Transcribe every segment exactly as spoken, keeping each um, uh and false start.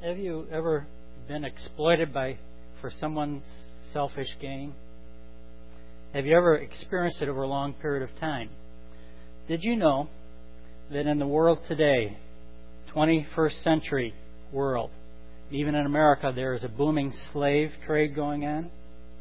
Have you ever been exploited by for someone's selfish gain? Have you ever experienced it over a long period of time? Did you know that in the world today, twenty-first century world, even in America, there is a booming slave trade going on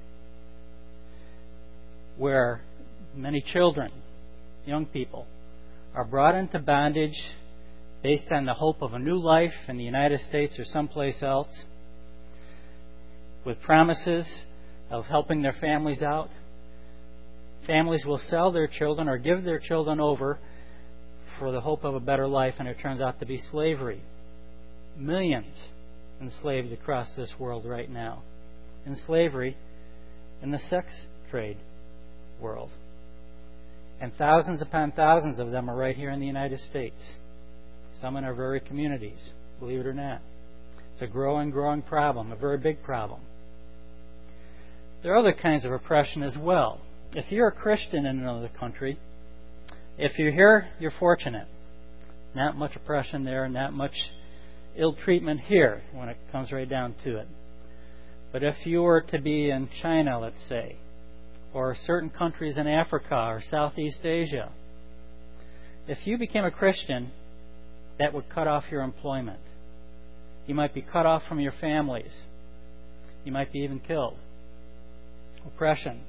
where many children, young people, are brought into bondage based on the hope of a new life in the United States or someplace else, with promises of helping their families out. Families will sell their children or give their children over for the hope of a better life, and it turns out to be slavery. Millions enslaved across this world right now. In slavery, in the sex trade world. And thousands upon thousands of them are right here in the United States. Some in our very communities, believe it or not. It's a growing, growing problem, a very big problem. There are other kinds of oppression as well. If you're a Christian in another country, if you're here, you're fortunate. Not much oppression there, not much ill treatment here when it comes right down to it. But if you were to be in China, let's say, or certain countries in Africa or Southeast Asia, if you became a Christian, that would cut off your employment. You might be cut off from your families. You might be even killed. Oppression,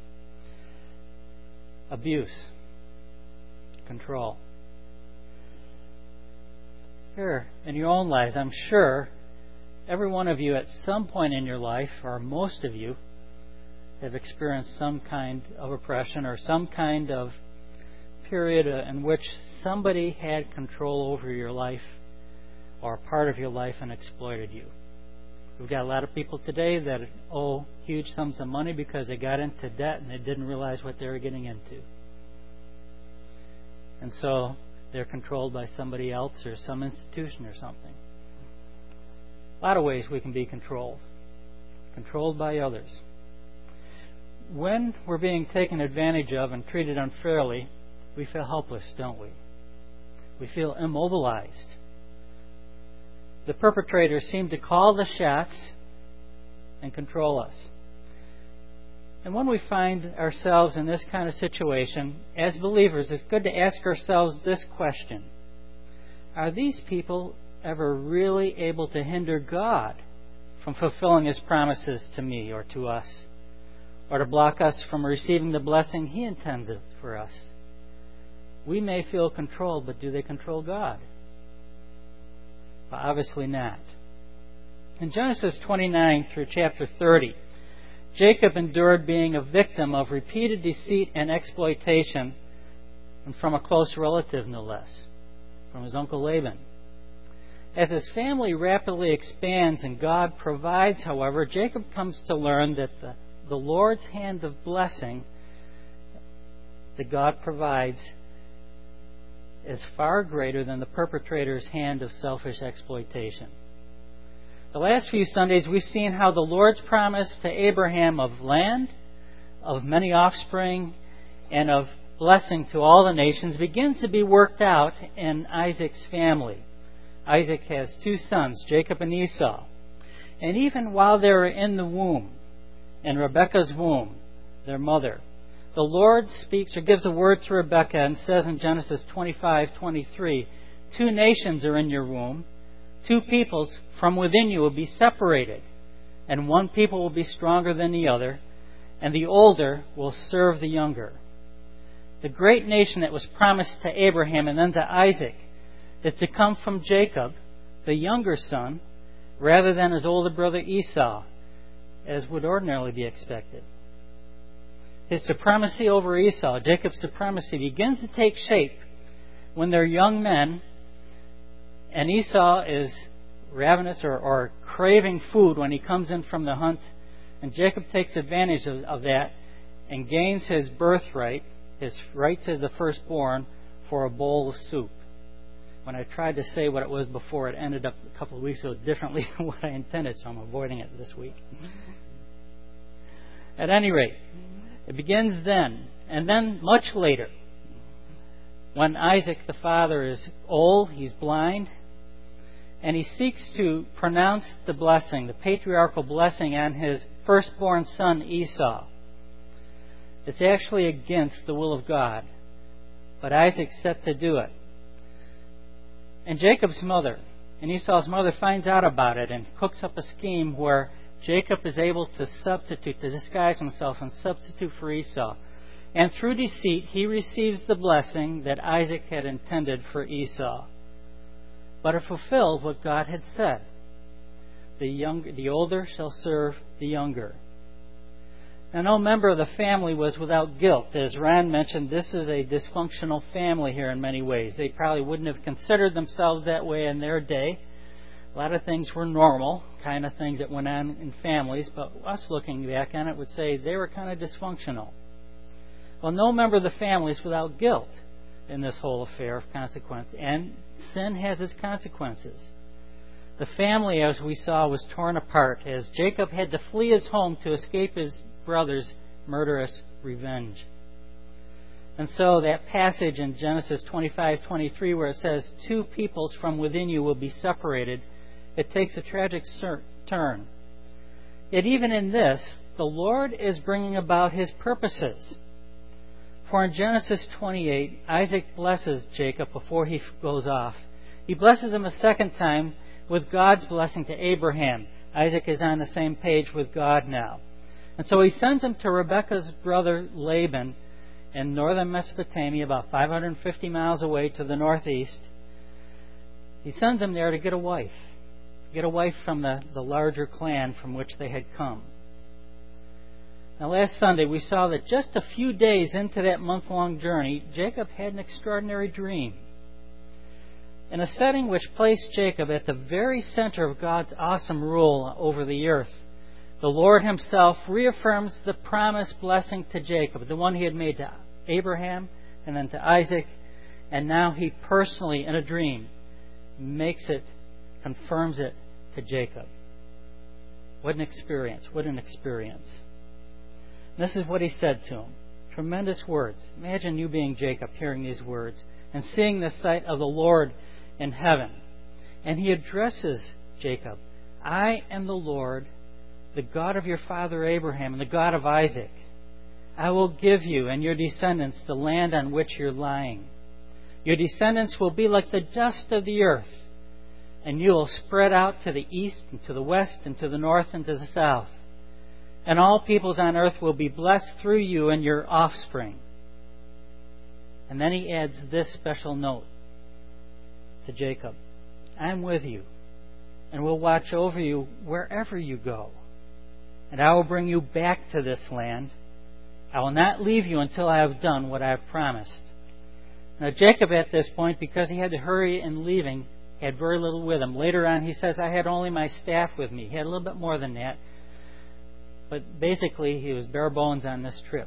abuse, control. Here, in your own lives, I'm sure every one of you at some point in your life, or most of you, have experienced some kind of oppression or some kind of period in which somebody had control over your life or part of your life and exploited you. We've got a lot of people today that owe huge sums of money because they got into debt and they didn't realize what they were getting into. And so they're controlled by somebody else or some institution or something. A lot of ways we can be controlled. Controlled by others. When we're being taken advantage of and treated unfairly, we feel helpless, don't we? We feel immobilized. The perpetrators seem to call the shots and control us. And when we find ourselves in this kind of situation, as believers, it's good to ask ourselves this question. Are these people ever really able to hinder God from fulfilling His promises to me or to us? Or to block us from receiving the blessing He intended for us? We may feel controlled, but do they control God? Well, obviously not. In Genesis twenty-nine through chapter thirty, Jacob endured being a victim of repeated deceit and exploitation, and from a close relative, no less, from his uncle Laban. As his family rapidly expands and God provides, however, Jacob comes to learn that the, the Lord's hand of blessing that God provides is far greater than the perpetrator's hand of selfish exploitation. The last few Sundays we've seen how the Lord's promise to Abraham of land, of many offspring, and of blessing to all the nations begins to be worked out in Isaac's family. Isaac has two sons, Jacob and Esau. And even while they were in the womb, in Rebekah's womb, their mother, the Lord speaks or gives a word to Rebekah and says in Genesis twenty-five twenty-three, two nations are in your womb, two peoples from within you will be separated, and one people will be stronger than the other, and the older will serve the younger. The great nation that was promised to Abraham and then to Isaac is to come from Jacob, the younger son, rather than his older brother Esau, as would ordinarily be expected. His supremacy over Esau, Jacob's supremacy, begins to take shape when they're young men and Esau is ravenous or, or craving food when he comes in from the hunt, and Jacob takes advantage of, of that and gains his birthright, his rights as the firstborn, for a bowl of soup. When I tried to say what it was before, it ended up a couple of weeks ago differently than what I intended, so I'm avoiding it this week. At any rate, it begins then, and then much later, when Isaac the father is old, he's blind, and he seeks to pronounce the blessing, the patriarchal blessing on his firstborn son Esau. It's actually against the will of God, but Isaac's set to do it. And Jacob's mother, and Esau's mother, finds out about it and cooks up a scheme where Jacob is able to substitute, to disguise himself and substitute for Esau. And through deceit, he receives the blessing that Isaac had intended for Esau. But it fulfilled what God had said. The younger, the older shall serve the younger. Now, no member of the family was without guilt. As Ron mentioned, this is a dysfunctional family here in many ways. They probably wouldn't have considered themselves that way in their day. A lot of things were normal, kind of things that went on in families, but us looking back on it would say they were kind of dysfunctional. Well, no member of the family is without guilt in this whole affair of consequence, and sin has its consequences. The family, as we saw, was torn apart as Jacob had to flee his home to escape his brother's murderous revenge. And so that passage in Genesis twenty-five twenty-three where it says, two peoples from within you will be separated, it takes a tragic turn. Yet even in this, the Lord is bringing about His purposes. For in Genesis twenty-eight, Isaac blesses Jacob before he goes off. He blesses him a second time with God's blessing to Abraham. Isaac is on the same page with God now. And so he sends him to Rebekah's brother Laban in northern Mesopotamia, about five hundred fifty miles away to the northeast. He sends him there to get a wife. Get a wife from the, the larger clan from which they had come. Now, last Sunday we saw that just a few days into that month-long journey, Jacob had an extraordinary dream. In a setting which placed Jacob at the very center of God's awesome rule over the earth, the Lord Himself reaffirms the promised blessing to Jacob, the one He had made to Abraham and then to Isaac, and now He personally, in a dream, makes it, confirms it to Jacob. What an experience, what an experience. This is what He said to him. Tremendous words. Imagine you being Jacob, hearing these words and seeing the sight of the Lord in heaven. And He addresses Jacob. I am the Lord, the God of your father Abraham and the God of Isaac. I will give you and your descendants the land on which you're lying. Your descendants will be like the dust of the earth, and you will spread out to the east and to the west and to the north and to the south. And all peoples on earth will be blessed through you and your offspring. And then He adds this special note to Jacob. I'm with you, and will watch over you wherever you go. And I will bring you back to this land. I will not leave you until I have done what I have promised. Now Jacob at this point, because he had to hurry in leaving, had very little with him. Later on he says, I had only my staff with me. He had a little bit more than that. But basically he was bare bones on this trip.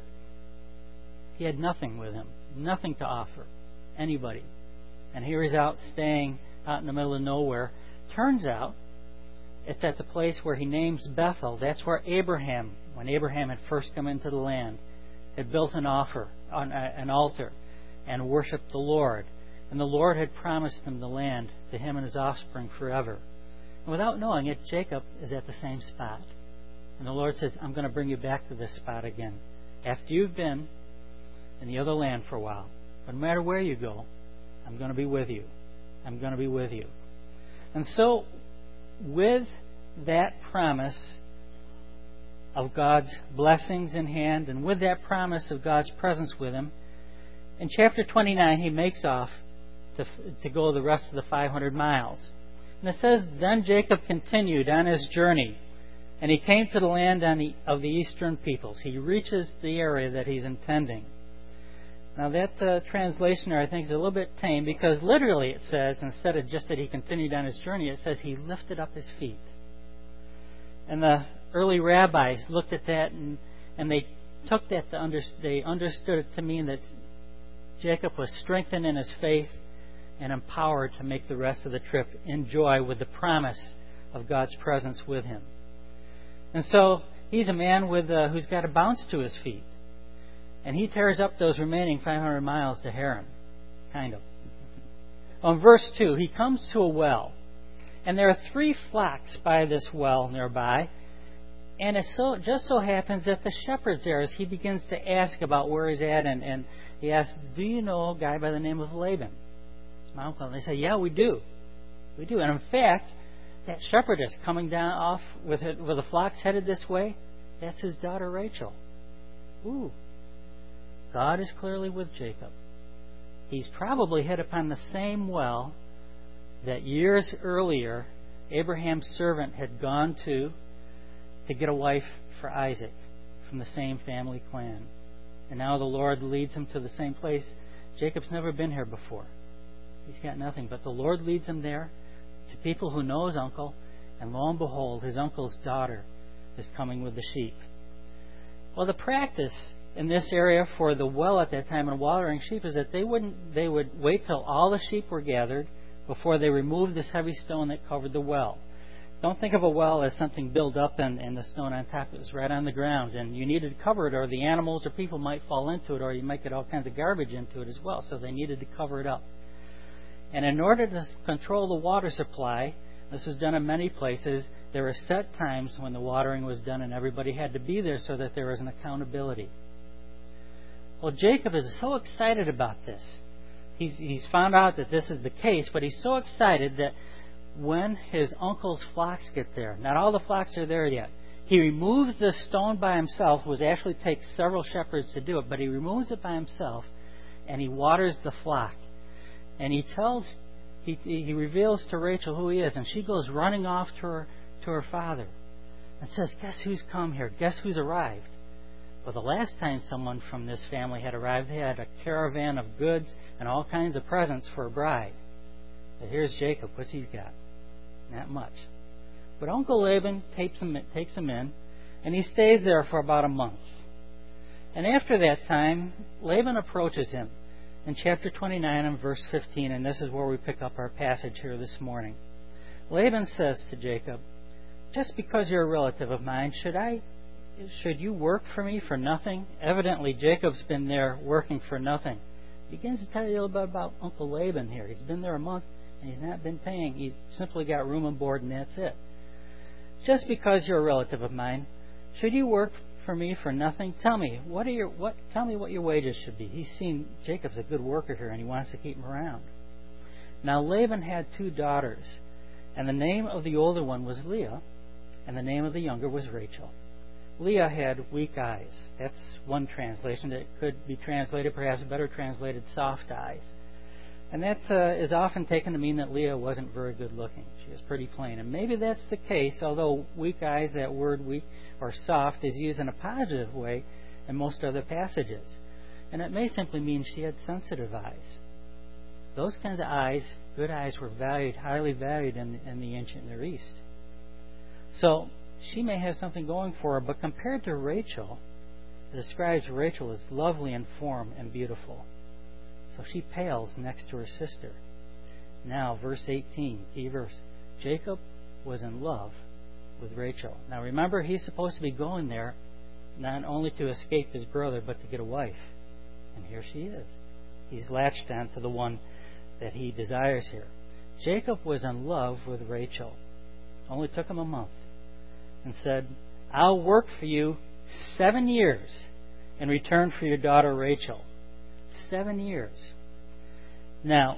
He had nothing with him. Nothing to offer anybody. And here he's out staying out in the middle of nowhere. Turns out it's at the place where he names Bethel. That's where Abraham, when Abraham had first come into the land, had built an offer, an altar, and worshipped the Lord. And the Lord had promised him the land to him and his offspring forever. And without knowing it, Jacob is at the same spot. And the Lord says, I'm going to bring you back to this spot again. After you've been in the other land for a while. But no matter where you go, I'm going to be with you. I'm going to be with you. And so, with that promise of God's blessings in hand, and with that promise of God's presence with him, in chapter twenty-nine he makes off to, to go the rest of the five hundred miles. And it says, Then Jacob continued on his journey, and he came to the land on the, of the eastern peoples. He reaches the area that he's intending. Now that uh, translation there I think is a little bit tame, because literally it says, instead of just that he continued on his journey, it says he lifted up his feet. And the early rabbis looked at that and, and they took that to under, they understood it to mean that Jacob was strengthened in his faith and empowered to make the rest of the trip in joy with the promise of God's presence with him. And so he's a man with uh, who's got a bounce to his feet. And he tears up those remaining five hundred miles to Haran. Kind of. On verse two, he comes to a well. And there are three flocks by this well nearby. And it so just so happens that the shepherd's there as he begins to ask about where he's at. And, and he asks, do you know a guy by the name of Laban? It's my uncle. And they say, yeah, we do. We do. And in fact, that shepherdess coming down off with, it, with the flocks headed this way, that's his daughter Rachel. Ooh. God is clearly with Jacob. He's probably hit upon the same well that years earlier Abraham's servant had gone to to get a wife for Isaac from the same family clan. And now the Lord leads him to the same place. Jacob's never been here before. He's got nothing, but the Lord leads him there to people who know his uncle, and lo and behold, his uncle's daughter is coming with the sheep. Well, the practice in this area for the well at that time in watering sheep is that they wouldn't they would wait till all the sheep were gathered before they removed this heavy stone that covered the well. Don't think of a well as something built up and, and the stone on top is right on the ground, and you needed to cover it or the animals or people might fall into it, or you might get all kinds of garbage into it as well, so they needed to cover it up. And in order to control the water supply, this was done in many places, there were set times when the watering was done and everybody had to be there so that there was an accountability. Well, Jacob is so excited about this. He's, he's found out that this is the case, but he's so excited that when his uncle's flocks get there, not all the flocks are there yet, he removes the stone by himself, which actually takes several shepherds to do it, but he removes it by himself and he waters the flock. And he tells, he, he reveals to Rachel who he is, and she goes running off to her, to her father and says, guess who's come here? Guess who's arrived? Well, the last time someone from this family had arrived, they had a caravan of goods and all kinds of presents for a bride. But here's Jacob. What's he got? Not much. But Uncle Laban takes him, takes him in, and he stays there for about a month. And after that time, Laban approaches him in chapter twenty-nine and verse fifteen, and this is where we pick up our passage here this morning. Laban says to Jacob, just because you're a relative of mine, should I Should you work for me for nothing? Evidently, Jacob's been there working for nothing. He begins to tell you a little bit about Uncle Laban here. He's been there a month, and he's not been paying. He's simply got room and board, and that's it. Just because you're a relative of mine, should you work for me for nothing? Tell me, what are your what? Tell me what your wages should be. He's seen Jacob's a good worker here, and he wants to keep him around. Now, Laban had two daughters, and the name of the older one was Leah, and the name of the younger was Rachel. Leah had weak eyes. That's one translation. That could be translated, perhaps better translated, soft eyes. And that uh, is often taken to mean that Leah wasn't very good looking. She was pretty plain. And maybe that's the case, although weak eyes, that word weak or soft, is used in a positive way in most other passages. And it may simply mean she had sensitive eyes. Those kinds of eyes, good eyes, were valued, highly valued in, in the ancient Near East. So, she may have something going for her, but compared to Rachel, it describes Rachel as lovely in form and beautiful. So she pales next to her sister. Now, verse eighteen, key verse. Jacob was in love with Rachel. Now remember, he's supposed to be going there not only to escape his brother, but to get a wife. And here she is. He's latched on to the one that he desires here. Jacob was in love with Rachel. Only took him a month. And said, I'll work for you seven years in return for your daughter Rachel. Seven years. Now,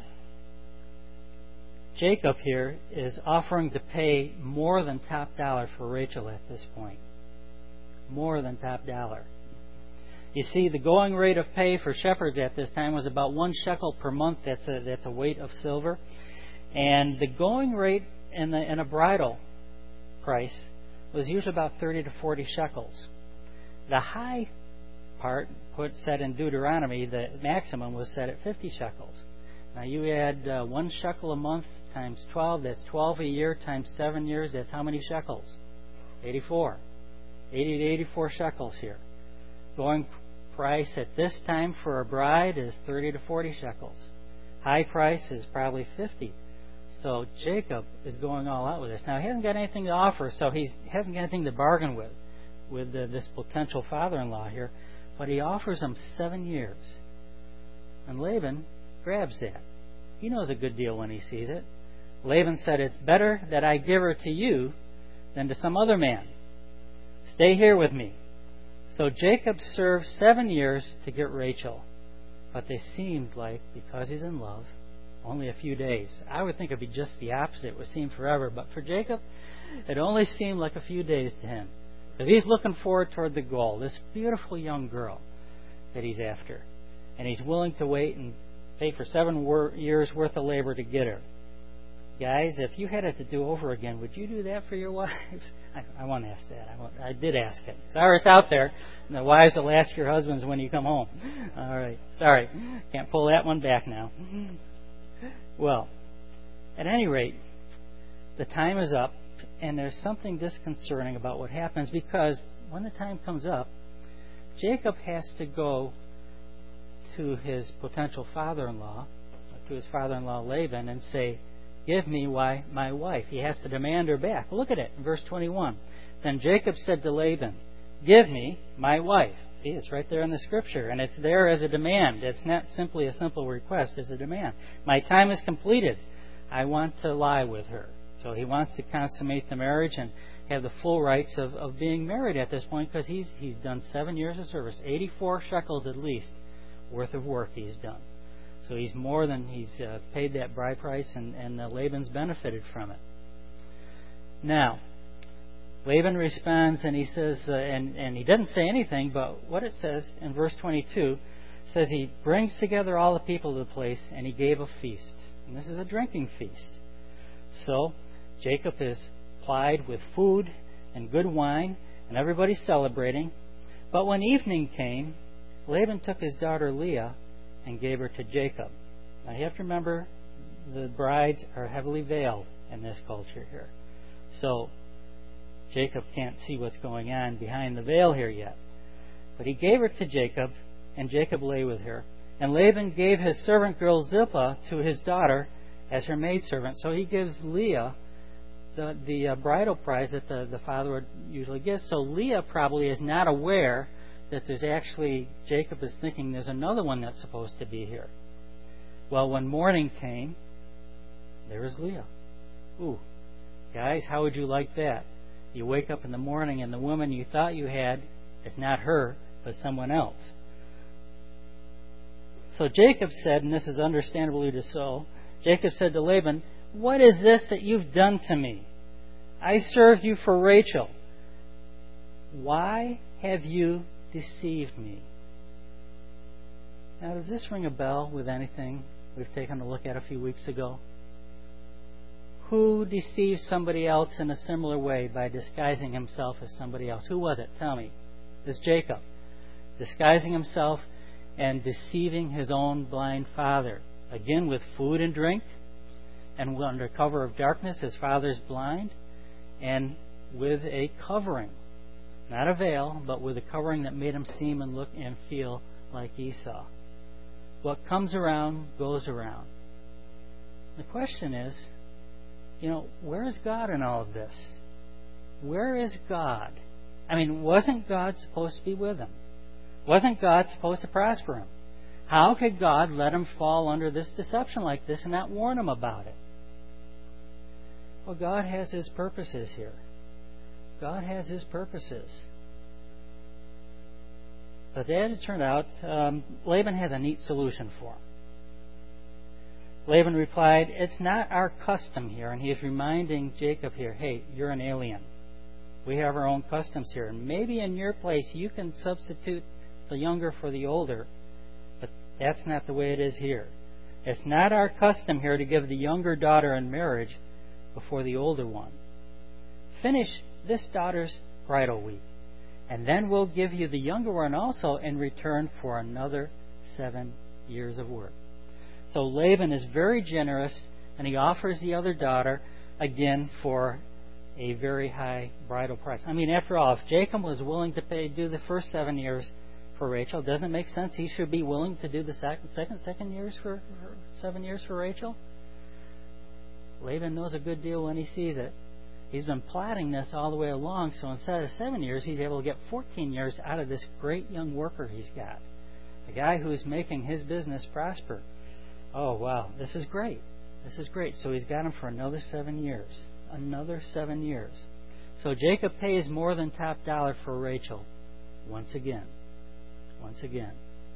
Jacob here is offering to pay more than top dollar for Rachel at this point. More than top dollar. You see, the going rate of pay for shepherds at this time was about one shekel per month. That's a, that's a weight of silver. And the going rate in, the, in a bridal price was usually about thirty to forty shekels. The high part, put set in Deuteronomy, the maximum was set at fifty shekels. Now you add uh, one shekel a month times twelve, that's twelve a year, times seven years, that's how many shekels? eighty-four. eighty to eighty-four shekels here. Going price at this time for a bride is thirty to forty shekels. High price is probably fifty. So Jacob is going all out with this. Now, he hasn't got anything to offer, so he hasn't got anything to bargain with, with uh, this potential father-in-law here. But he offers him seven years. And Laban grabs that. He knows a good deal when he sees it. Laban said, "It's better that I give her to you than to some other man. Stay here with me." So Jacob served seven years to get Rachel. But they seemed like, because he's in love, only a few days. I would think it would be just the opposite. It would seem forever. But for Jacob, it only seemed like a few days to him. Because he's looking forward toward the goal, this beautiful young girl that he's after. And he's willing to wait and pay for seven wor- years' worth of labor to get her. Guys, if you had it to do over again, would you do that for your wives? I, I won't ask that. I, won't, I did ask it. Sorry, it's out there. And the wives will ask your husbands when you come home. All right. Sorry. Can't pull that one back now. Well, at any rate, the time is up, and there's something disconcerting about what happens, because when the time comes up, Jacob has to go to his potential father-in-law, to his father-in-law Laban, and say, "Give me why my wife." He has to demand her back. Look at it in verse twenty-one. Then Jacob said to Laban, "Give me my wife." See, it's right there in the scripture, and it's there as a demand. It's not simply a simple request, it's a demand. "My time is completed. I want to lie with her." So he wants to consummate the marriage and have the full rights of, of being married at this point, because he's, he's done seven years of service, eighty-four shekels at least worth of work he's done. So he's more than he's uh, paid that bride price, and, and uh, Laban's benefited from it. Now, Laban responds, and he says, uh, and, and he doesn't say anything, but what it says in verse twenty-two says he brings together all the people of the place, and he gave a feast. And this is a drinking feast. So Jacob is plied with food and good wine, and everybody's celebrating. But when evening came, Laban took his daughter Leah and gave her to Jacob. Now you have to remember, the brides are heavily veiled in this culture here. So Jacob can't see what's going on behind the veil here yet. But he gave her to Jacob, and Jacob lay with her. And Laban gave his servant girl Zilpah to his daughter as her maidservant. So he gives Leah the, the uh, bridal prize that the, the father would usually give. So Leah probably is not aware that there's actually, Jacob is thinking there's another one that's supposed to be here. Well, when morning came, there was Leah. Ooh, guys, how would you like that? You wake up in the morning and the woman you thought you had is not her, but someone else. So Jacob said, and this is understandably so, Jacob said to Laban, "What is this that you've done to me? I served you for Rachel. Why have you deceived me?" Now, does this ring a bell with anything we've taken a look at a few weeks ago? Who deceived somebody else in a similar way by disguising himself as somebody else? Who was it? Tell me. It was Jacob. Disguising himself and deceiving his own blind father. Again, with food and drink, and under cover of darkness, his father's blind, and with a covering. Not a veil, but with a covering that made him seem and look and feel like Esau. What comes around goes around. The question is, you know, where is God in all of this? Where is God? I mean, wasn't God supposed to be with him? Wasn't God supposed to prosper him? How could God let him fall under this deception like this and not warn him about it? Well, God has his purposes here. God has his purposes. But as it turned out, um, Laban had a neat solution for him. Laban replied, "It's not our custom here," and he is reminding Jacob here, "Hey, you're an alien. We have our own customs here. And maybe in your place you can substitute the younger for the older, but that's not the way it is here. It's not our custom here to give the younger daughter in marriage before the older one. Finish this daughter's bridal week, and then we'll give you the younger one also in return for another seven years of work." So Laban is very generous, and he offers the other daughter again for a very high bridal price. I mean, after all, if Jacob was willing to pay do the first seven years for Rachel, doesn't it make sense he should be willing to do the second second, second years for, for seven years for Rachel? Laban knows a good deal when he sees it. He's been plotting this all the way along, so instead of seven years, he's able to get fourteen years out of this great young worker he's got. A guy who's making his business prosper. Oh, wow, this is great. This is great. So he's got him for another seven years. Another seven years. So Jacob pays more than top dollar for Rachel. Once again. Once again.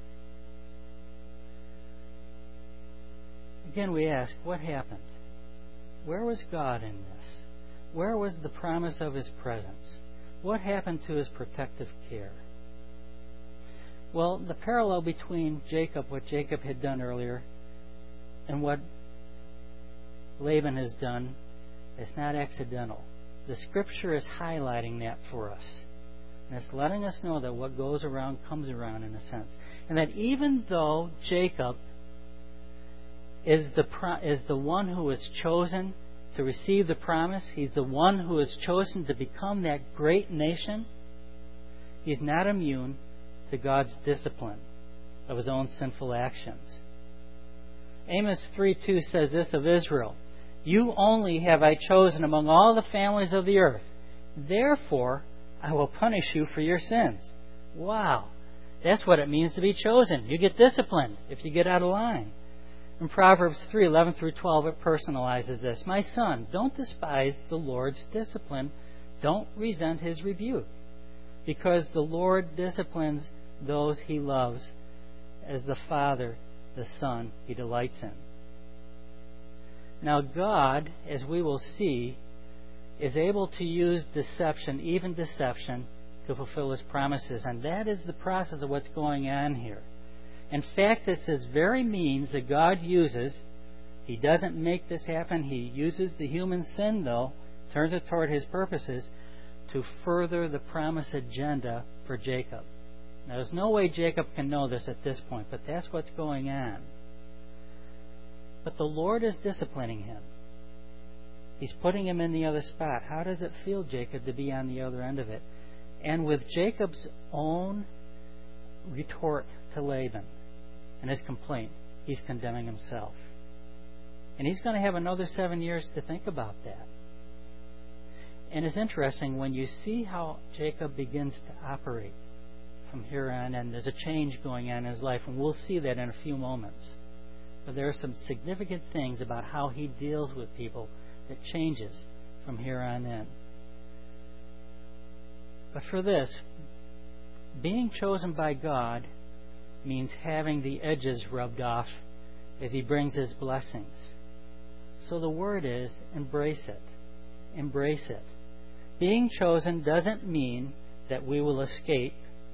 Again, we ask, what happened? Where was God in this? Where was the promise of His presence? What happened to His protective care? Well, the parallel between Jacob, what Jacob had done earlier, and what Laban has done, is not accidental. The Scripture is highlighting that for us. And it's letting us know that what goes around comes around, in a sense. And that even though Jacob is the is the one who is chosen to receive the promise, he's the one who is chosen to become that great nation, he's not immune to God's discipline of His own sinful actions. Amos three two says this of Israel: "You only have I chosen among all the families of the earth. Therefore, I will punish you for your sins." Wow. That's what it means to be chosen. You get disciplined if you get out of line. In Proverbs three eleven through twelve, it personalizes this: "My son, don't despise the Lord's discipline. Don't resent His rebuke. Because the Lord disciplines those He loves, as the Father the Son He delights in." Now God, as we will see, is able to use deception, even deception, to fulfill His promises. And that is the process of what's going on here. In fact, it's this very means that God uses. He doesn't make this happen. He uses the human sin, though, turns it toward His purposes, to further the promise agenda for Jacob. Now, there's no way Jacob can know this at this point, but that's what's going on. But the Lord is disciplining him. He's putting him in the other spot. How does it feel, Jacob, to be on the other end of it? And with Jacob's own retort to Laban and his complaint, he's condemning himself. And he's going to have another seven years to think about that. And it's interesting when you see how Jacob begins to operate from here on, and there's a change going on in his life, and we'll see that in a few moments. But there are some significant things about how he deals with people that changes from here on in. But for this, being chosen by God means having the edges rubbed off as He brings His blessings. So the word is, embrace it. Embrace it. Being chosen doesn't mean that we will escape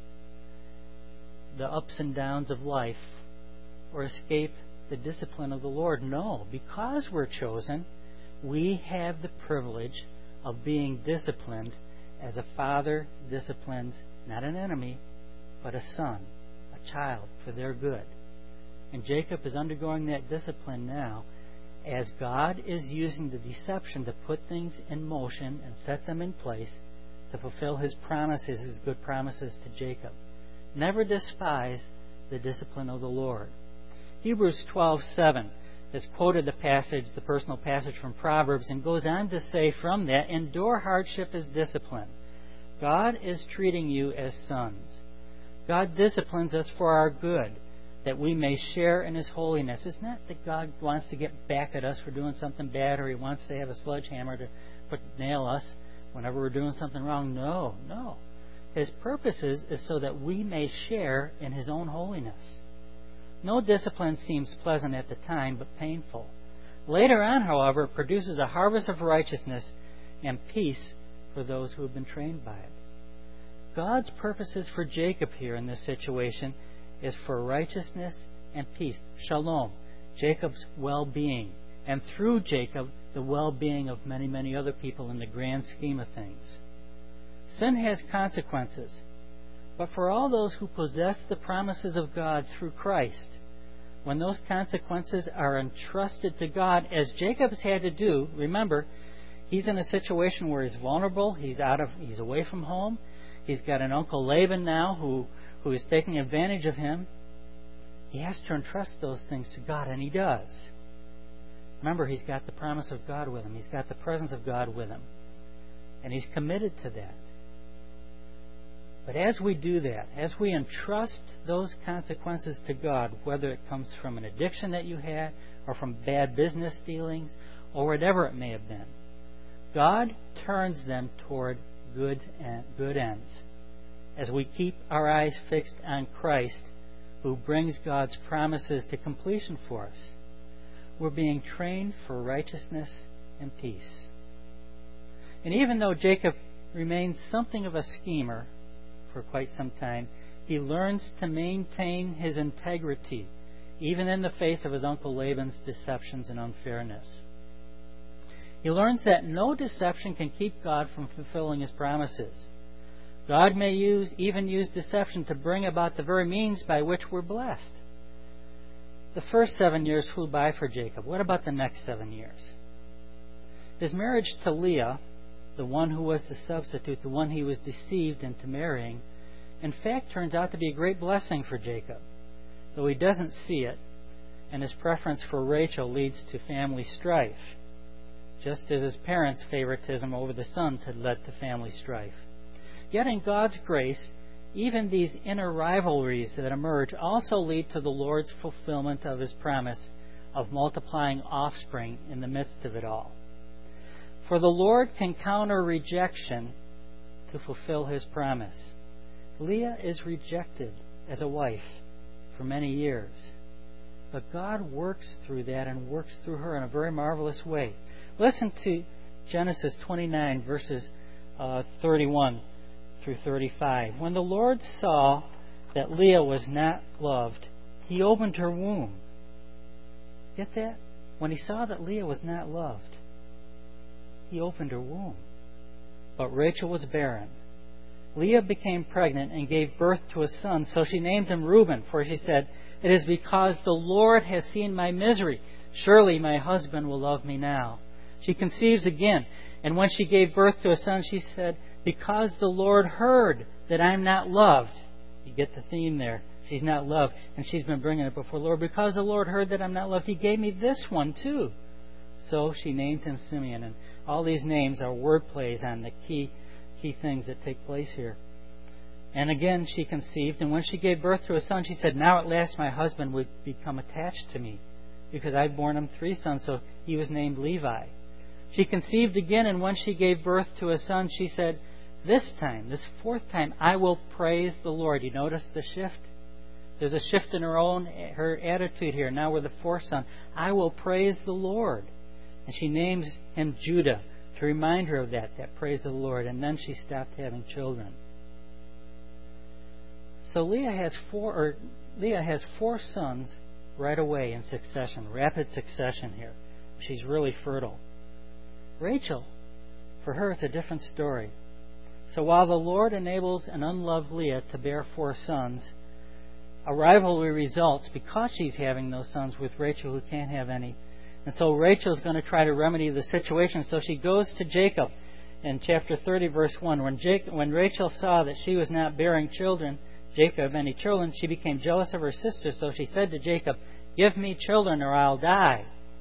the ups and downs of life or escape the discipline of the Lord. No, because we're chosen, we have the privilege of being disciplined as a father disciplines not an enemy, but a son, a child, for their good. And Jacob is undergoing that discipline now as God is using the deception to put things in motion and set them in place to fulfill His promises, His good promises to Jacob. Never despise the discipline of the Lord. Hebrews twelve seven has quoted the passage, the personal passage from Proverbs, and goes on to say from that, endure hardship as discipline. God is treating you as sons. God disciplines us for our good, that we may share in His holiness. It's not that God wants to get back at us for doing something bad, or He wants to have a sledgehammer to put, nail us whenever we're doing something wrong. No, no. His purpose is, is so that we may share in His own holiness. No discipline seems pleasant at the time, but painful. Later on, however, it produces a harvest of righteousness and peace for those who have been trained by it. God's purposes for Jacob here in this situation is for righteousness and peace. Shalom, Jacob's well-being. And through Jacob, the well-being of many, many other people in the grand scheme of things. Sin has consequences. But for all those who possess the promises of God through Christ, when those consequences are entrusted to God, as Jacob's had to do, remember, he's in a situation where he's vulnerable, he's out of, he's away from home, he's got an uncle Laban now who, who is taking advantage of him. He has to entrust those things to God, and he does. Remember, he's got the promise of God with him. He's got the presence of God with him. And he's committed to that. But as we do that, as we entrust those consequences to God, whether it comes from an addiction that you had, or from bad business dealings, or whatever it may have been, God turns them toward good and good ends. As we keep our eyes fixed on Christ, who brings God's promises to completion for us, we're being trained for righteousness and peace. And even though Jacob remains something of a schemer for quite some time, he learns to maintain his integrity, even in the face of his uncle Laban's deceptions and unfairness. He learns that no deception can keep God from fulfilling His promises. God may use, even use deception to bring about the very means by which we're blessed. The first seven years flew by for Jacob. What about the next seven years? His marriage to Leah, the one who was the substitute, the one he was deceived into marrying, in fact turns out to be a great blessing for Jacob, though he doesn't see it, and his preference for Rachel leads to family strife, just as his parents' favoritism over the sons had led to family strife. Yet in God's grace, even these inner rivalries that emerge also lead to the Lord's fulfillment of His promise of multiplying offspring in the midst of it all. For the Lord can counter rejection to fulfill His promise. Leah is rejected as a wife for many years, but God works through that and works through her in a very marvelous way. Listen to Genesis twenty-nine, verses uh, thirty-one through thirty-five. When the Lord saw that Leah was not loved, He opened her womb. Get that? When He saw that Leah was not loved, He opened her womb. But Rachel was barren. Leah became pregnant and gave birth to a son, so she named him Reuben, for she said, "It is because the Lord has seen my misery. Surely my husband will love me now." She conceives again, and when she gave birth to a son, she said, "Because the Lord heard that I'm not loved." You get the theme there. She's not loved, and she's been bringing it before the Lord. "Because the Lord heard that I'm not loved, He gave me this one too." So she named him Simeon. And all these names are word plays on the key key things that take place here. And again she conceived, and when she gave birth to a son, she said, "Now at last my husband would become attached to me, because I've borne him three sons." So he was named Levi. She conceived again, and when she gave birth to a son, she said, "This time, this fourth time, I will praise the Lord." You notice the shift? There's a shift in her own her attitude here. Now we're the fourth son. "I will praise the Lord." And she names him Judah to remind her of that, that praise of the Lord. And then she stopped having children. So Leah has four, or Leah has four sons right away in succession, rapid succession here. She's really fertile. Rachel, for her, it's a different story. So while the Lord enables an unloved Leah to bear four sons, a rivalry results because she's having those sons with Rachel, who can't have any. And so Rachel's going to try to remedy the situation. So she goes to Jacob in chapter thirty, verse one. When, Jacob, when Rachel saw that she was not bearing children, Jacob any children, she became jealous of her sister. So she said to Jacob, "Give me children or I'll die."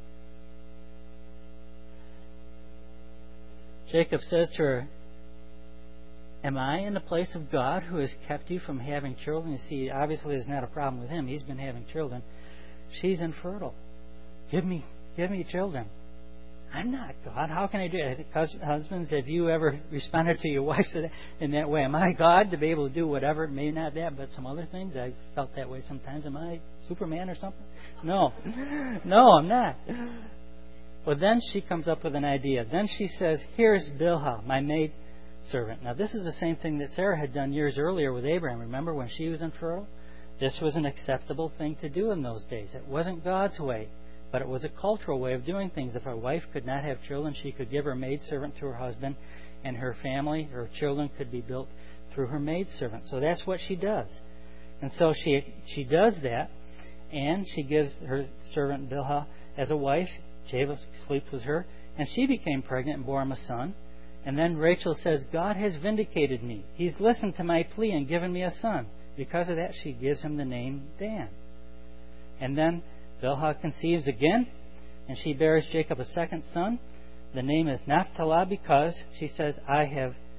Jacob says to her, "Am I in the place of God who has kept you from having children?" You see, obviously there's not a problem with him. He's been having children. She's infertile. Give me, give me children. I'm not God. How can I do it? Husbands, have you ever responded to your wife in that way? Am I God to be able to do whatever? Maybe not that, but some other things. I've felt that way sometimes. Am I Superman or something? No. No, I'm not. Well, then she comes up with an idea. Then she says, "Here's Bilhah, my maid servant." Now, this is the same thing that Sarah had done years earlier with Abraham. Remember when she was infertile? This was an acceptable thing to do in those days. It wasn't God's way, but it was a cultural way of doing things. If a wife could not have children, she could give her maidservant to her husband, and her family, her children, could be built through her maidservant. So that's what she does. And so she she does that, and she gives her servant Bilhah as a wife. Jacob sleeps with her, and she became pregnant and bore him a son. And then Rachel says, "God has vindicated me. He's listened to my plea and given me a son." Because of that, she gives him the name Dan. And then Bilhah conceives again, and she bears Jacob a second son. The name is Naphtali because, she says, I have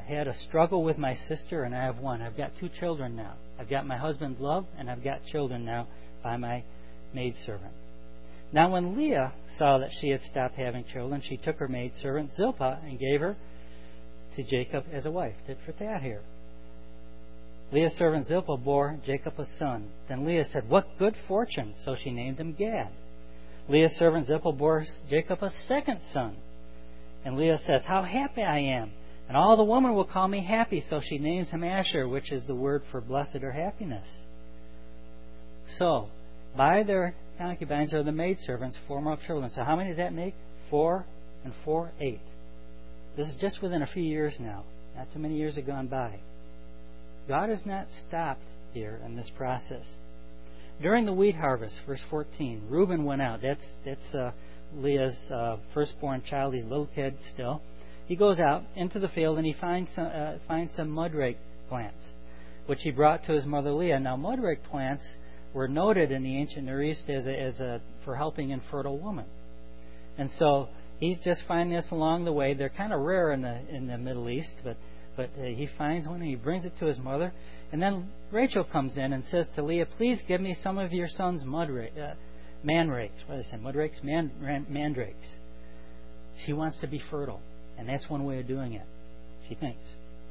had a struggle with my sister, and I have won. I've got two children now. I've got my husband's love, and I've got children now by my maidservant. Now when Leah saw that she had stopped having children, she took her maidservant Zilpah and gave her to Jacob as a wife. Tit for tat here. Leah's servant Zilpah bore Jacob a son. Then Leah said, "What good fortune!" So she named him Gad. Leah's servant Zilpah bore Jacob a second son. And Leah says, "How happy I am! And all the women will call me happy." So she names him Asher, which is the word for blessed or happiness. So, by their concubines or the maidservants, four more children. So how many does that make? Four and four, eight. This is just within a few years now. Not too many years have gone by. God has not stopped here in this process. During the wheat harvest, verse fourteen, Reuben went out. That's that's uh, Leah's uh, firstborn child. He's a little kid still. He goes out into the field and he finds some, uh, finds some mudrake plants, which he brought to his mother Leah. Now, mudrake plants were noted in the ancient Near East as a, as a for helping infertile women, and so he's just finding this along the way. They're kind of rare in the in the Middle East, but but uh, he finds one and he brings it to his mother. And then Rachel comes in and says to Leah, "Please give me some of your son's mudrake, uh, mandrakes." What did I say? Mudrakes, man, ran, mandrakes. She wants to be fertile, and that's one way of doing it, she thinks.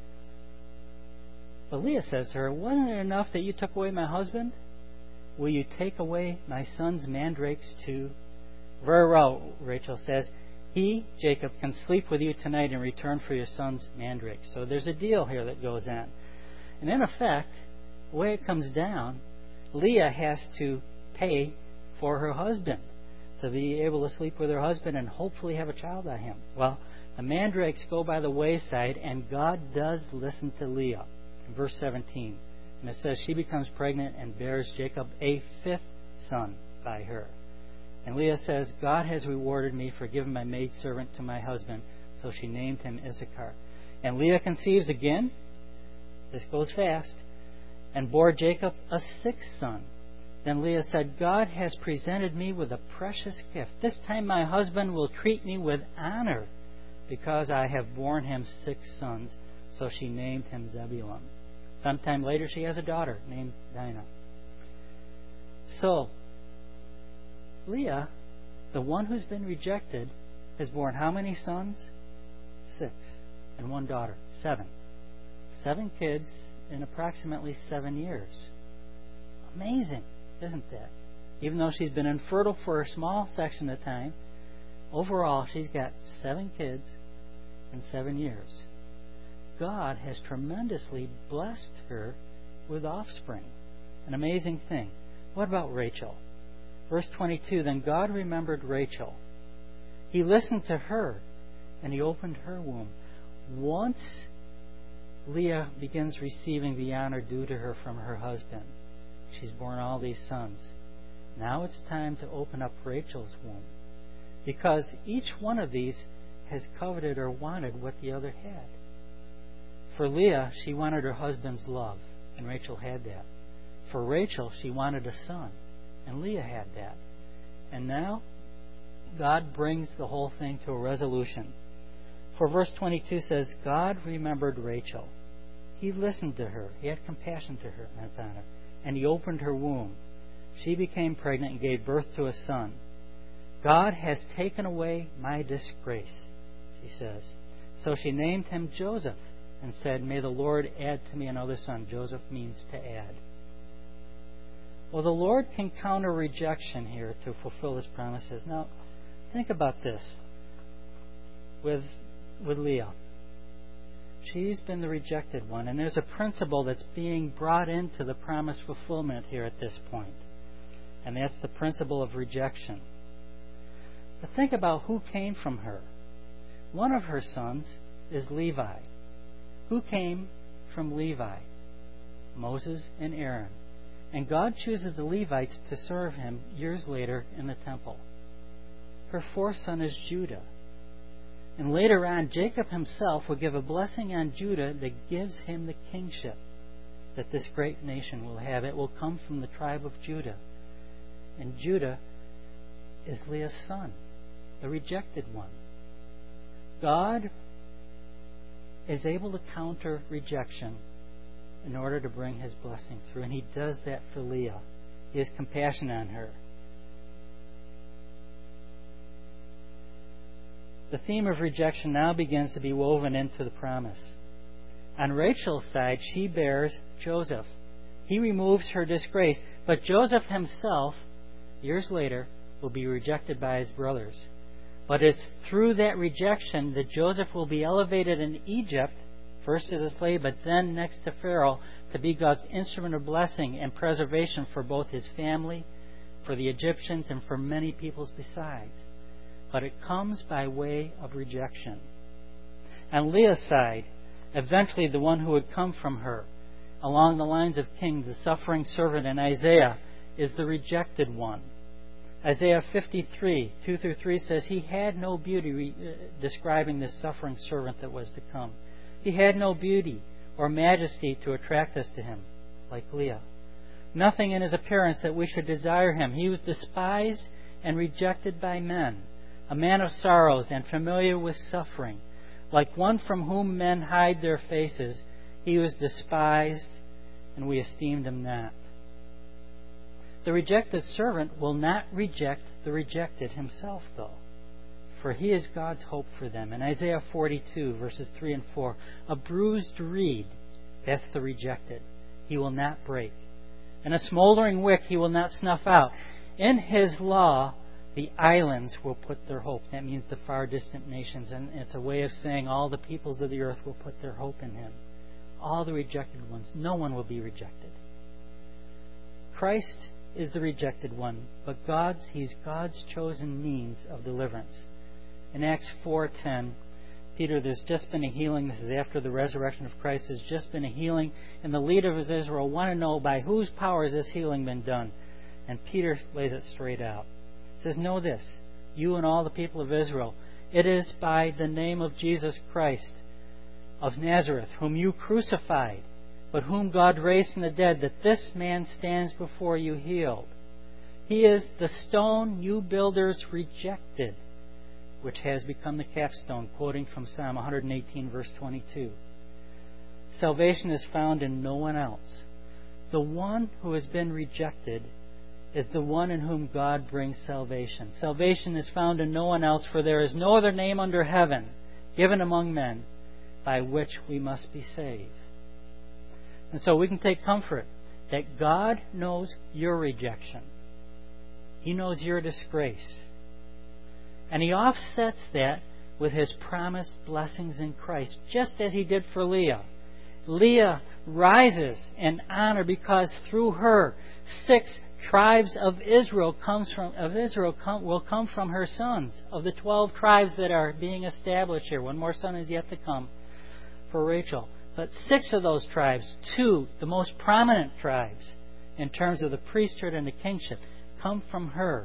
But Leah says to her, "Wasn't it enough that you took away my husband? Will you take away my son's mandrakes too?" "Very well," Rachel says. "He, Jacob, can sleep with you tonight in return for your son's mandrakes." So there's a deal here that goes on. And in effect, the way it comes down, Leah has to pay for her husband to be able to sleep with her husband and hopefully have a child by him. Well, the mandrakes go by the wayside, and God does listen to Leah. In verse seventeen, and it says, "She becomes pregnant and bears Jacob a fifth son by her." And Leah says, "God has rewarded me for giving my maidservant to my husband." So she named him Issachar. And Leah conceives again. This goes fast. And bore Jacob a sixth son. Then Leah said, "God has presented me with a precious gift. This time my husband will treat me with honor because I have borne him six sons." So she named him Zebulun. Sometime later she has a daughter named Dinah. So, Leah, the one who's been rejected, has borne how many sons? Six. And one daughter. Seven. Seven kids in approximately seven years. Amazing, isn't that? Even though she's been infertile for a small section of time, overall she's got seven kids in seven years. God has tremendously blessed her with offspring. An amazing thing. What about Rachel? Verse twenty-two, "Then God remembered Rachel. He listened to her, and He opened her womb." Once Leah begins receiving the honor due to her from her husband, she's borne all these sons. Now it's time to open up Rachel's womb, because each one of these has coveted or wanted what the other had. For Leah, she wanted her husband's love, and Rachel had that. For Rachel, she wanted a son, and Leah had that. And now, God brings the whole thing to a resolution. For verse twenty-two says, "God remembered Rachel. He listened to her. He had compassion to her, upon her, and He opened her womb. She became pregnant and gave birth to a son. God has taken away my disgrace," she says. So she named him Joseph and said, "May the Lord add to me another son." Joseph means to add. Well, the Lord can counter rejection here to fulfill His promises. Now, think about this with, with Leah. She's been the rejected one, and there's a principle that's being brought into the promise fulfillment here at this point, and that's the principle of rejection. But think about who came from her. One of her sons is Levi. Who came from Levi? Moses and Aaron. And God chooses the Levites to serve Him years later in the temple. Her fourth son is Judah. And later on, Jacob himself will give a blessing on Judah that gives him the kingship that this great nation will have. It will come from the tribe of Judah. And Judah is Leah's son, the rejected one. God is able to counter rejection in order to bring His blessing through. And He does that for Leah. He has compassion on her. The theme of rejection now begins to be woven into the promise. On Rachel's side, she bears Joseph. He removes her disgrace, but Joseph himself, years later, will be rejected by his brothers. But it's through that rejection that Joseph will be elevated in Egypt, first as a slave, but then next to Pharaoh, to be God's instrument of blessing and preservation for both his family, for the Egyptians, and for many peoples besides. But it comes by way of rejection. On Leah's side, eventually the one who would come from her, along the lines of kings, the suffering servant in Isaiah, is the rejected one. Isaiah fifty-three, two through three says, He had no beauty, re- uh, describing this suffering servant that was to come. He had no beauty or majesty to attract us to Him, like Leah. Nothing in His appearance that we should desire Him. He was despised and rejected by men, a man of sorrows and familiar with suffering. Like one from whom men hide their faces, He was despised, and we esteemed Him not. The rejected servant will not reject the rejected himself, though, for he is God's hope for them. In Isaiah forty-two, verses three and four, a bruised reed, that's the rejected, He will not break, and a smoldering wick He will not snuff out. In His law, the islands will put their hope. That means the far distant nations, and it's a way of saying all the peoples of the earth will put their hope in Him. All the rejected ones. No one will be rejected. Christ is the rejected one, but God's He's God's chosen means of deliverance. In Acts four ten, Peter, there's just been a healing. This is after the resurrection of Christ. There's just been a healing, and the leaders of Israel want to know by whose power has this healing been done. And Peter lays it straight out. He says, know this, you and all the people of Israel, it is by the name of Jesus Christ of Nazareth, whom you crucified, but whom God raised from the dead, that this man stands before you healed. He is the stone you builders rejected, which has become the capstone, quoting from Psalm one eighteen, verse twenty-two. Salvation is found in no one else. The one who has been rejected is the one in whom God brings salvation. Salvation is found in no one else, for there is no other name under heaven given among men by which we must be saved. And so we can take comfort that God knows your rejection. He knows your disgrace. And He offsets that with His promised blessings in Christ, just as He did for Leah. Leah rises in honor because through her, six tribes of Israel comes from of Israel come, will come from her sons. Of the twelve tribes that are being established here, one more son is yet to come for Rachel. But six of those tribes, two, the most prominent tribes in terms of the priesthood and the kingship, come from her.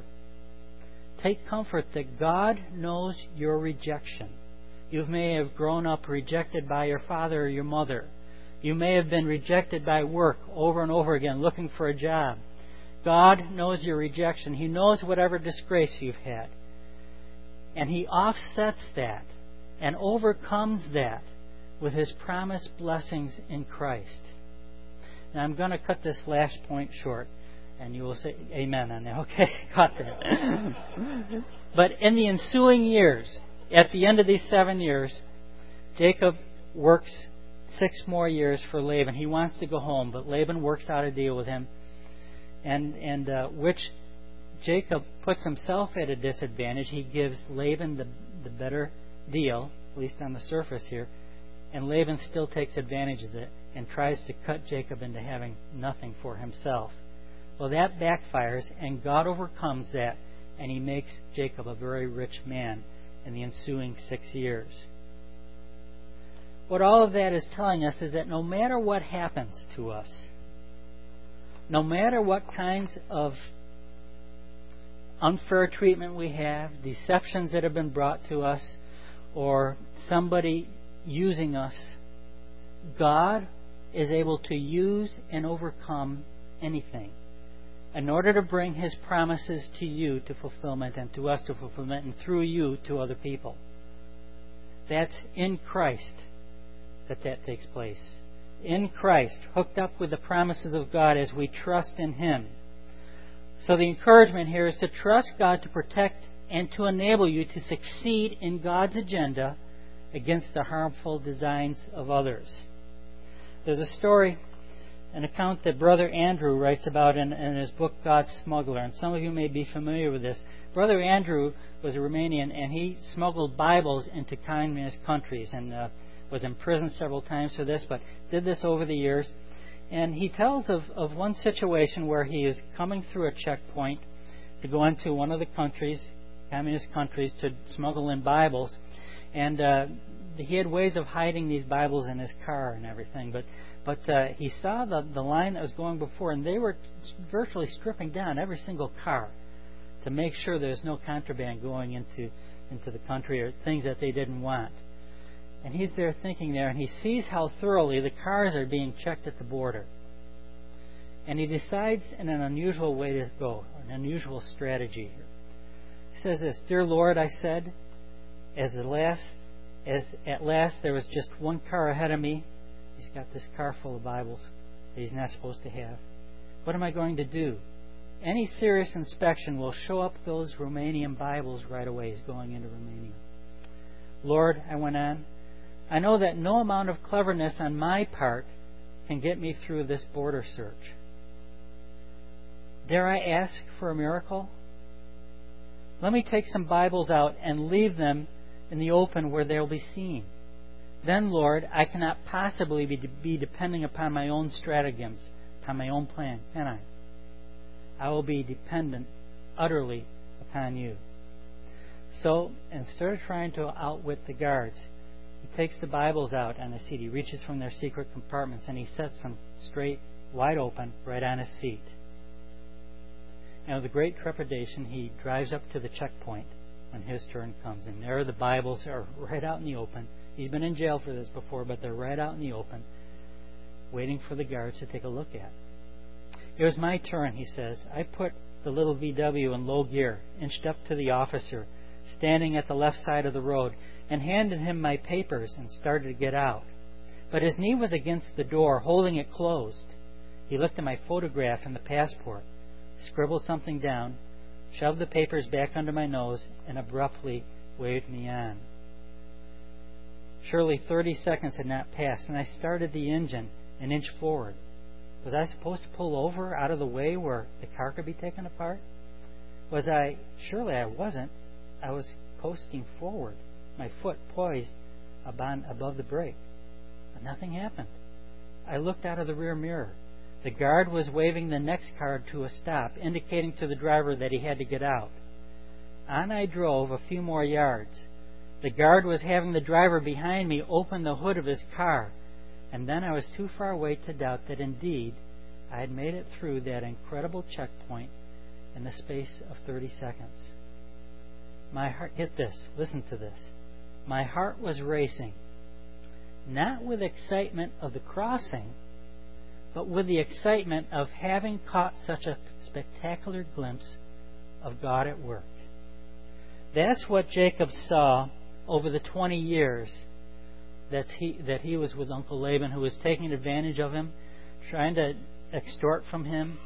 Take comfort that God knows your rejection. You may have grown up rejected by your father or your mother. You may have been rejected by work over and over again, looking for a job. God knows your rejection. He knows whatever disgrace you've had. And He offsets that and overcomes that with His promised blessings in Christ. Now I'm going to cut this last point short, and you will say amen on that. Okay, got that. But in the ensuing years, at the end of these seven years, Jacob works six more years for Laban. He wants to go home, but Laban works out a deal with him, and and uh, which Jacob puts himself at a disadvantage. He gives Laban the, the better deal, at least on the surface here, and Laban still takes advantage of it and tries to cut Jacob into having nothing for himself. Well, that backfires, and God overcomes that, and He makes Jacob a very rich man in the ensuing six years. What all of that is telling us is that no matter what happens to us, no matter what kinds of unfair treatment we have, deceptions that have been brought to us, or somebody using us, God is able to use and overcome anything in order to bring His promises to you to fulfillment, and to us to fulfillment, and through you to other people. That's in Christ. that that takes place. In Christ, hooked up with the promises of God as we trust in Him. So the encouragement here is to trust God to protect and to enable you to succeed in God's agenda against the harmful designs of others. There's a story, an account that Brother Andrew writes about in, in his book, God's Smuggler. And some of you may be familiar with this. Brother Andrew was a Romanian, and he smuggled Bibles into communist countries and uh, was imprisoned several times for this, but did this over the years. And he tells of, of one situation where he is coming through a checkpoint to go into one of the countries, communist countries, to smuggle in Bibles. And uh, he had ways of hiding these Bibles in his car and everything. But but uh, he saw the, the line that was going before, and they were virtually stripping down every single car to make sure there's no contraband going into, into the country or things that they didn't want. And he's there thinking there, and he sees how thoroughly the cars are being checked at the border. And he decides in an unusual way to go, an unusual strategy here. He says this, "Dear Lord," I said, as the last, as at last there was just one car ahead of me. He's got this car full of Bibles that he's not supposed to have. What am I going to do? Any serious inspection will show up those Romanian Bibles right away. He's going into Romania. "Lord," I went on, "I know that no amount of cleverness on my part can get me through this border search. Dare I ask for a miracle? Let me take some Bibles out and leave them in the open where they'll be seen. Then, Lord, I cannot possibly be, be depending upon my own stratagems, upon my own plan, can I? I will be dependent utterly upon you." So, instead of trying to outwit the guards, he takes the Bibles out on his seat. He reaches from their secret compartments and he sets them straight, wide open, right on his seat. And with great trepidation, he drives up to the checkpoint when his turn comes. And there the Bibles are right out in the open. He's been in jail for this before, but they're right out in the open, waiting for the guards to take a look at. "It was my turn," he says. "I put the little V W in low gear, inched up to the officer, standing at the left side of the road, and handed him my papers and started to get out. But his knee was against the door, holding it closed. He looked at my photograph and the passport, scribbled something down, shoved the papers back under my nose, and abruptly waved me on. Surely thirty seconds had not passed, and I started the engine an inch forward. Was I supposed to pull over out of the way where the car could be taken apart? Was I? Surely I wasn't. I was coasting forward, my foot poised above the brake. But nothing happened. I looked out of the rear mirror. The guard was waving the next car to a stop, indicating to the driver that he had to get out. On I drove a few more yards. The guard was having the driver behind me open the hood of his car, and then I was too far away to doubt that indeed I had made it through that incredible checkpoint in the space of thirty seconds. My heart, get this, listen to this. My heart was racing, not with excitement of the crossing, but with the excitement of having caught such a spectacular glimpse of God at work. That's what Jacob saw over the twenty years that he, that he was with Uncle Laban, who was taking advantage of him, trying to extort from him.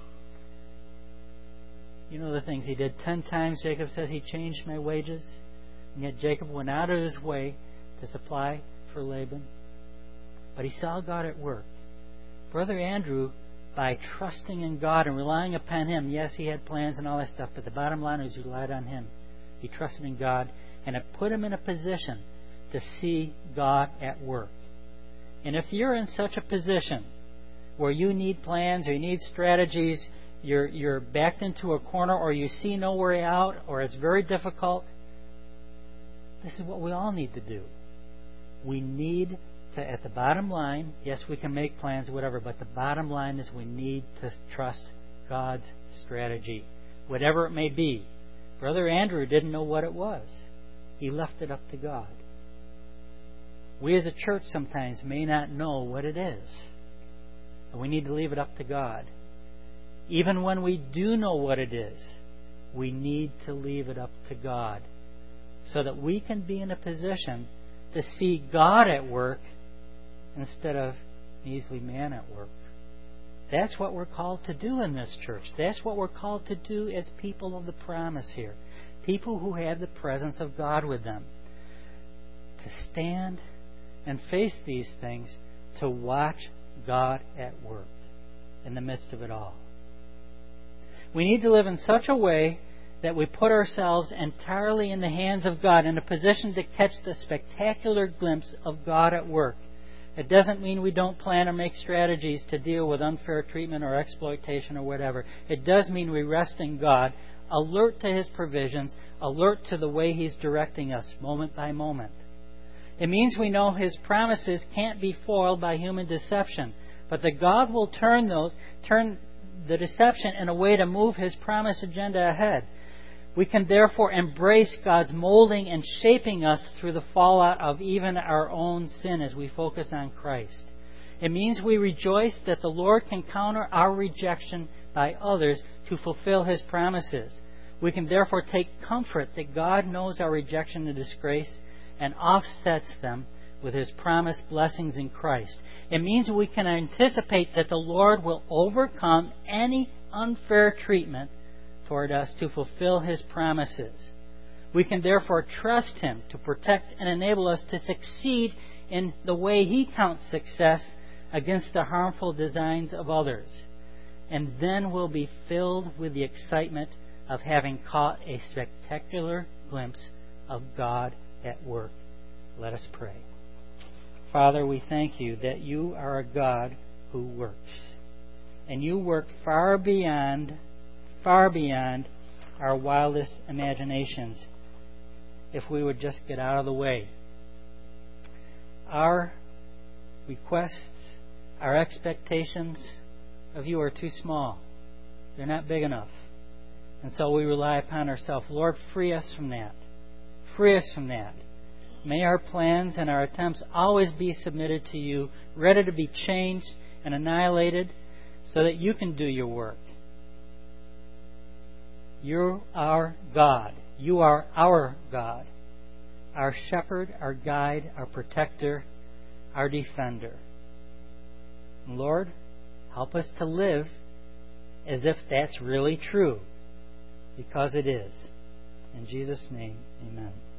You know the things he did. Ten times, Jacob says, he changed my wages. And yet Jacob went out of his way to supply for Laban. But he saw God at work. Brother Andrew, by trusting in God and relying upon Him, yes, he had plans and all that stuff, but the bottom line is he relied on Him. He trusted in God, and it put him in a position to see God at work. And if you're in such a position where you need plans or you need strategies, you're, you're backed into a corner, or you see no way out, or it's very difficult, this is what we all need to do. We need to, at the bottom line, yes, we can make plans or whatever, but the bottom line is we need to trust God's strategy, whatever it may be. Brother Andrew didn't know what it was. He left it up to God. We as a church sometimes may not know what it is, but we need to leave it up to God. Even when we do know what it is, we need to leave it up to God so that we can be in a position to see God at work instead of measly man at work. That's what we're called to do in this church. That's what we're called to do as people of the promise here. People who have the presence of God with them. To stand and face these things, to watch God at work in the midst of it all. We need to live in such a way that we put ourselves entirely in the hands of God, in a position to catch the spectacular glimpse of God at work. It doesn't mean we don't plan or make strategies to deal with unfair treatment or exploitation or whatever. It does mean we rest in God, alert to His provisions, alert to the way He's directing us moment by moment. It means we know His promises can't be foiled by human deception, but that God will turn those, turn the deception in a way to move His promise agenda ahead. We can therefore embrace God's molding and shaping us through the fallout of even our own sin as we focus on Christ. It means we rejoice that the Lord can counter our rejection by others to fulfill His promises. We can therefore take comfort that God knows our rejection and disgrace and offsets them with His promised blessings in Christ. It means we can anticipate that the Lord will overcome any unfair treatment toward us to fulfill His promises. We can therefore trust Him to protect and enable us to succeed in the way He counts success against the harmful designs of others. And then we'll be filled with the excitement of having caught a spectacular glimpse of God at work. Let us pray. Father, we thank You that You are a God who works. And You work far beyond, far beyond our wildest imaginations if we would just get out of the way. Our requests, our expectations of You are too small. They're not big enough. And so we rely upon ourselves. Lord, free us from that. Free us from that. May our plans and our attempts always be submitted to You, ready to be changed and annihilated so that You can do Your work. You're our God. You are our God. Our shepherd, our guide, our protector, our defender. Lord, help us to live as if that's really true, because it is. In Jesus' name, amen.